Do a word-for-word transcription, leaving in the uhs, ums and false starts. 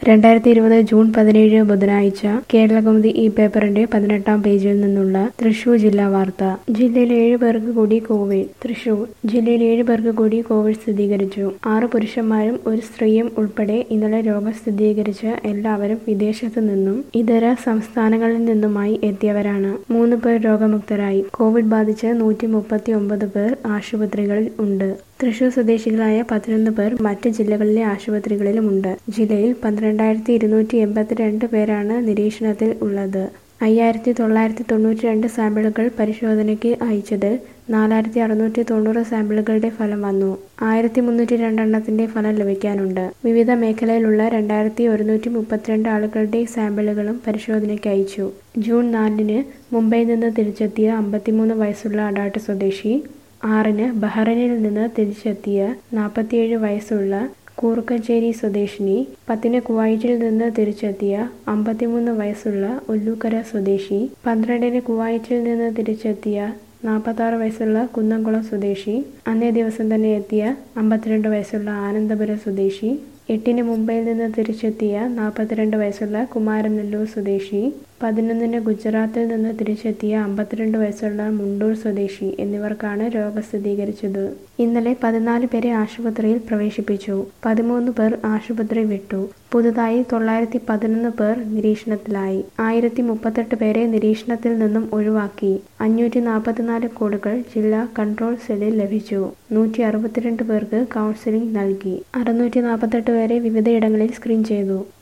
രണ്ടായിരത്തി ഇരുപത് ജൂൺ പതിനേഴ് ബുധനാഴ്ച കേരളകൗമുദി ഈ പേപ്പറിന്റെ പതിനെട്ടാം പേജിൽ നിന്നുള്ള തൃശൂർ ജില്ലാ വാർത്ത. ജില്ലയിൽ ഏഴ് പേർക്ക് കൂടി കോവിഡ്. തൃശൂർ ജില്ലയിൽ ഏഴ് പേർക്ക് കൂടി കോവിഡ് സ്ഥിരീകരിച്ചു. ആറ് പുരുഷന്മാരും ഒരു സ്ത്രീയും ഉൾപ്പെടെ ഇന്നലെ രോഗം സ്ഥിരീകരിച്ച എല്ലാവരും വിദേശത്തു നിന്നും ഇതര സംസ്ഥാനങ്ങളിൽ നിന്നുമായി എത്തിയവരാണ്. മൂന്ന് പേർ രോഗമുക്തരായി. കോവിഡ് ബാധിച്ച് നൂറ്റി മുപ്പത്തി ഒമ്പത് പേർ ആശുപത്രികളിൽ ഉണ്ട്. തൃശൂർ സ്വദേശികളായ പതിനൊന്ന് പേർ മറ്റ് ജില്ലകളിലെ ആശുപത്രികളിലുമുണ്ട്. ജില്ലയിൽ പന്ത്രണ്ടായിരത്തി ഇരുന്നൂറ്റി എൺപത്തിരണ്ട് പേരാണ് നിരീക്ഷണത്തിൽ ഉള്ളത്. അയ്യായിരത്തി തൊള്ളായിരത്തി തൊണ്ണൂറ്റി രണ്ട് സാമ്പിളുകൾ പരിശോധനയ്ക്ക് അയച്ചതിൽ നാലായിരത്തി അറുന്നൂറ്റി തൊണ്ണൂറ് സാമ്പിളുകളുടെ ഫലം വന്നു. ആയിരത്തി മുന്നൂറ്റി രണ്ടെണ്ണത്തിന്റെ ഫലം ലഭിക്കാനുണ്ട്. വിവിധ മേഖലയിലുള്ള രണ്ടായിരത്തി ഒരുന്നൂറ്റി മുപ്പത്തിരണ്ട് ആളുകളുടെ സാമ്പിളുകളും പരിശോധനയ്ക്ക് അയച്ചു. ജൂൺ നാലിന് മുംബൈയിൽ നിന്ന് തിരിച്ചെത്തിയ അമ്പത്തിമൂന്ന് വയസ്സുള്ള അടാട്ട് സ്വദേശി, ആറിന് ബഹ്റൈനിൽ നിന്ന് തിരിച്ചെത്തിയ നാൽപ്പത്തിയേഴ് വയസ്സുള്ള കൂർക്കഞ്ചേരി സ്വദേശിനി, പത്തിന് കുവൈറ്റിൽ നിന്ന് തിരിച്ചെത്തിയ അമ്പത്തിമൂന്ന് വയസ്സുള്ള ഒല്ലൂക്കര സ്വദേശി, പന്ത്രണ്ടിന് കുവൈറ്റിൽ നിന്ന് തിരിച്ചെത്തിയ നാൽപ്പത്താറ് വയസ്സുള്ള കുന്നംകുളം സ്വദേശി, അന്നേ ദിവസം തന്നെ എത്തിയ അമ്പത്തിരണ്ട് വയസ്സുള്ള ആനന്ദപുരം സ്വദേശി, എട്ടിന് മുംബൈയിൽ നിന്ന് തിരിച്ചെത്തിയ നാൽപ്പത്തിരണ്ട് വയസ്സുള്ള കുമാരനെല്ലൂർ സ്വദേശി, പതിനൊന്നിന് ഗുജറാത്തിൽ നിന്ന് തിരിച്ചെത്തിയ അമ്പത്തിരണ്ട് വയസ്സുള്ള മുണ്ടൂർ സ്വദേശി എന്നിവർക്കാണ് രോഗം സ്ഥിരീകരിച്ചത്. ഇന്നലെ പതിനാല് പേരെ ആശുപത്രിയിൽ പ്രവേശിപ്പിച്ചു. പതിമൂന്ന് പേർ ആശുപത്രി വിട്ടു. പുതുതായി തൊള്ളായിരത്തി പതിനൊന്ന് പേർ നിരീക്ഷണത്തിലായി. ആയിരത്തി മുപ്പത്തെട്ട് പേരെ നിരീക്ഷണത്തിൽ നിന്നും ഒഴിവാക്കി. അഞ്ഞൂറ്റി നാൽപ്പത്തിനാല് കോളുകൾ ജില്ലാ കൺട്രോൾ സെല്ലിൽ ലഭിച്ചു. നൂറ്റി അറുപത്തിരണ്ട് പേർക്ക് കൗൺസിലിംഗ് നൽകി. അറുന്നൂറ്റി നാൽപ്പത്തെട്ട് പേരെ വിവിധയിടങ്ങളിൽ സ്ക്രീൻ ചെയ്തു.